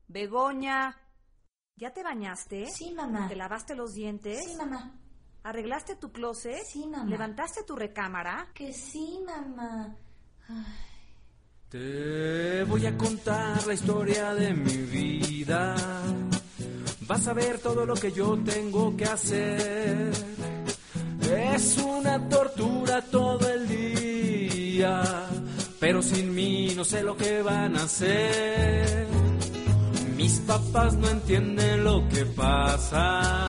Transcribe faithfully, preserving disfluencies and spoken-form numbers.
Begoña, ¿ya te bañaste? Sí, mamá. ¿Te lavaste los dientes? Sí, mamá. ¿Arreglaste tu closet? Sí, mamá. ¿Levantaste tu recámara? Que sí, mamá. Ay. Te voy a contar la historia de mi vida. Vas a ver todo lo que yo tengo que hacer. Es una tortura todo el día, pero sin mí no sé lo que van a hacer. Mis papás no entienden lo que pasa.